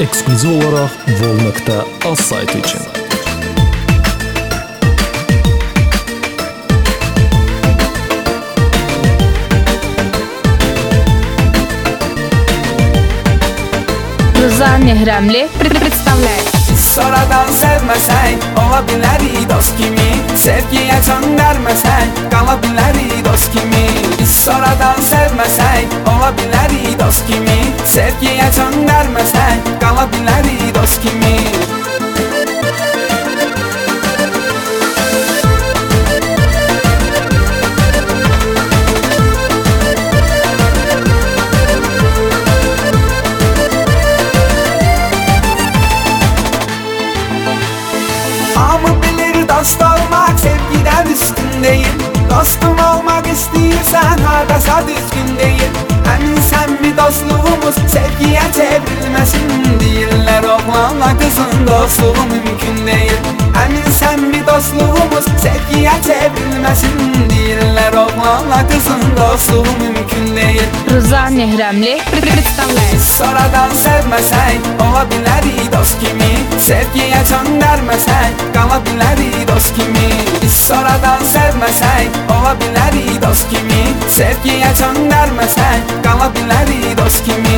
Eksklüziv olaraq vol.az saytı üçün. Rıza Nehrəmli представляет. Sonradan sevməsək, ola bilərik dost kimi. Sevgiyə can verməsək, qala bilərik dost kimi. Biz sonradan sevməsək, ola bilərik dost kimi. Sevgiyə can verməsək, qala bilərik dost kimi. Dost olmaq sevgidən üstün deyil. Dostum olmaq istəyirsən, hardasa düzgün deyil. Əminsən mi dostluğumuz sevgiyə çevrilməsin? Deyirlər oğlanla qızın dostluğu mümkün deyil. Əminsən mi dostluğumuz sevgiyə çevrilməsin? Deyirlər oğlanla qızın dostluğu mümkün deyil. Rıza Nehrəmli представляет. Sonradan sevməsək, ola bilərik dost kimi. Sevgiyə can verməsək, qala bilərik dost kimi. Biz sonradan sevməsək, ola bilərik dost kimi. Sevgiyə can verməsək, qala bilərik dost kimi.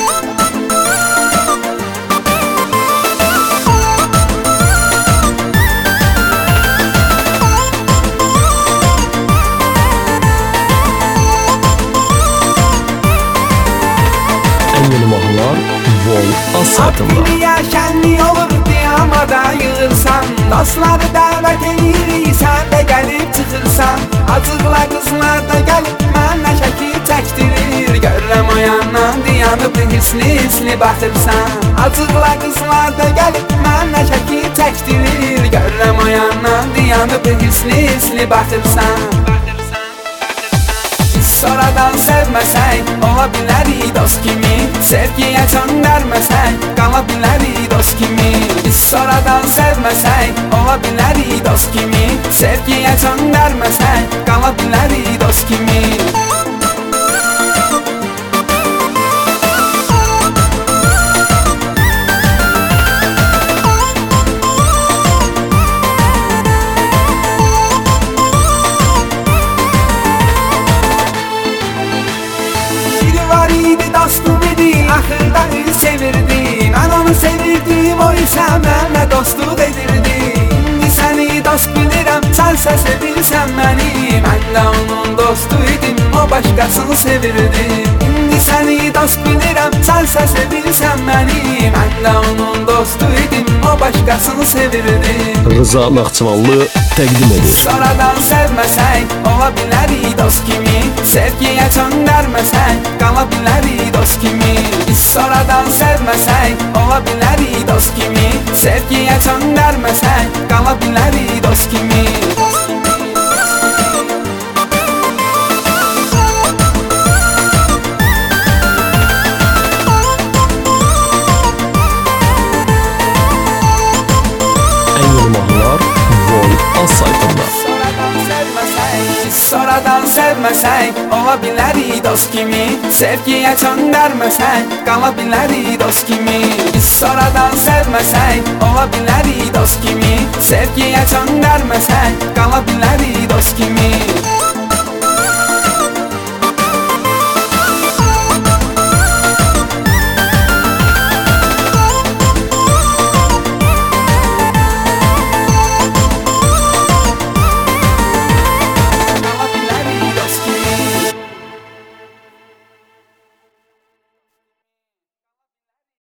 Yeni mahnılar vol.az saytında. Dünya şənlik olur diyamada yığırsan. Dostları dəvət edirik, sən də gəlib çıxırsan. Acıqla qızlar da gəlib mənə şəkil çəkdirir. Görürəm o yandan dayanıb hisli baxırsan. Acıqla qızlar da gəlib mənə şəkil çəkdirir. Görürəm o yandan dayanıb hisli baxırsan. Sonradan sevməsək, ola bilərik dost kimi. Sevgiyə can verməsək, qala bilərik dost kimi. Biz sonradan sevməsək, ola bilərik dost kimi. Sevgiyə can verməsək, qala bilərik dost kimi. Dostum idi, axırda üz çevirdi. Mən onu sevirdim, o isə mənə dostluq edirdi. İndi səni dost bilirəm, sənsə sevirsən məni. Mən də onun dostu idim, o başqasını sevirdi. İndi səni dost bilirəm, sənsə sevirsən məni. Mən də onun dostu idim, o başqasını sevirdi. Rıza Naxçıvanlı təqdim edir. Sonradan sevməsək, ola bilərik dost kimi. Sevgiyə can verməsək, qala bilərik dost kimi. Biz sonradan sevməsək, ola bilərik dost kimi. Sevgiyə can verməsək, qala bilərik dost kimi. Yeni mahnılar vol.az saytında. Sonradan sevməsək, ola bilərik dost kimi. Sevgiyə can verməsək, qala bilərik dost kimi. Biz sonradan sevməsək, ola bilərik dost kimi. Sevgiyə can verməsək, qala bilərik dost kimi.